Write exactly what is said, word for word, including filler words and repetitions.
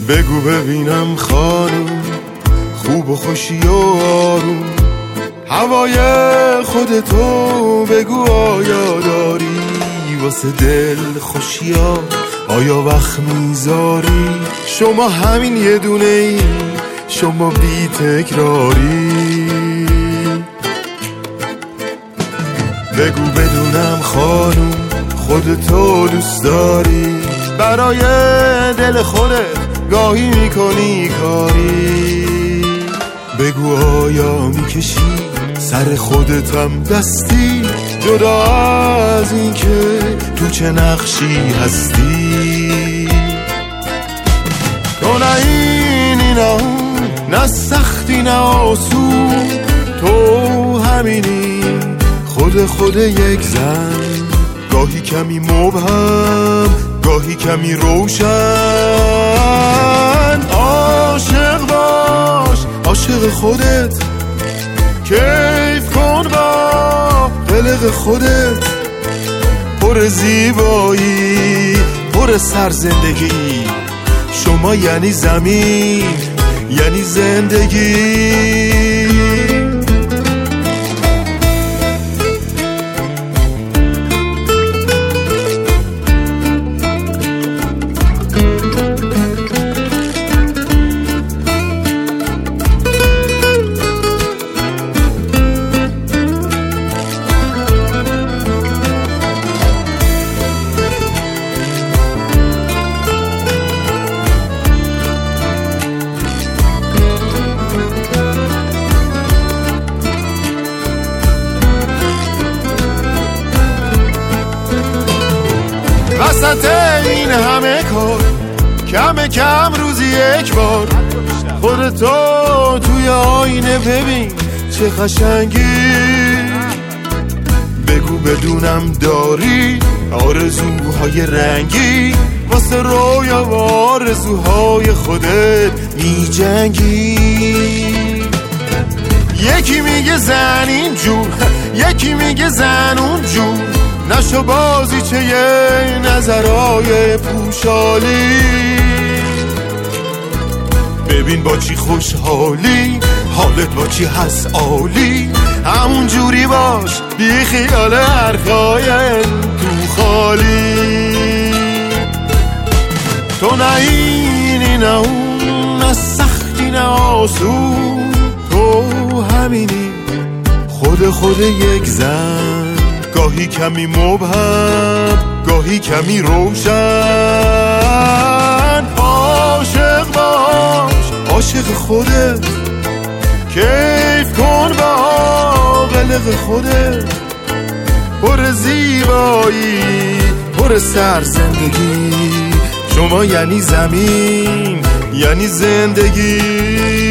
بگو ببینم خانم، خوب و خوشی و آروم، هوای خودتو بگو آیا داری؟ واسه دل خوشی ها آیا وقت میذاری؟ شما همین یه دونه ای، شما بی تکراری. بگو بدونم خانم، خودتو دوست داری؟ برای دل خودت گاهی میکنی کاری؟ بگو آیا میکشی سر خودتم دستی، جدا از این که تو چه نقشی هستی؟ تو نه اینی نه اون، نه سختی نه آسون، تو همینی خود خود یک زن، گاهی کمی مبهم گاهی کمی روشن. عاشق باش عاشق خودت، کیف کن با قلق خودت، پر زیبایی پر سر زندگی، شما یعنی زمین یعنی زندگی. وسط این همه کار کم کم روزی یک بار خودتو توی آینه ببین چه قشنگی. بگو بدونم داری آرزوهای رنگی، واسه رویا و آرزوهای خودت می جنگی. یکی میگه زن این جور، یکی میگه زن اون جور، نشو بازی چه یه نظرهای پوشالی. ببین با چی خوشحالی، حالت با چی هست عالی، همون جوری باش بی خیال حرفای تو خالی. تو نه اینی نه اون، نه سختی نه آسون، تو همینی خود خود یک زن، گاهی کمی مبهم گاهی کمی روشن. عاشق باش عاشق خودت، کیف کن با قلق خودت، پر زیبایی پر سر زندگی، شما یعنی زمین یعنی زندگی.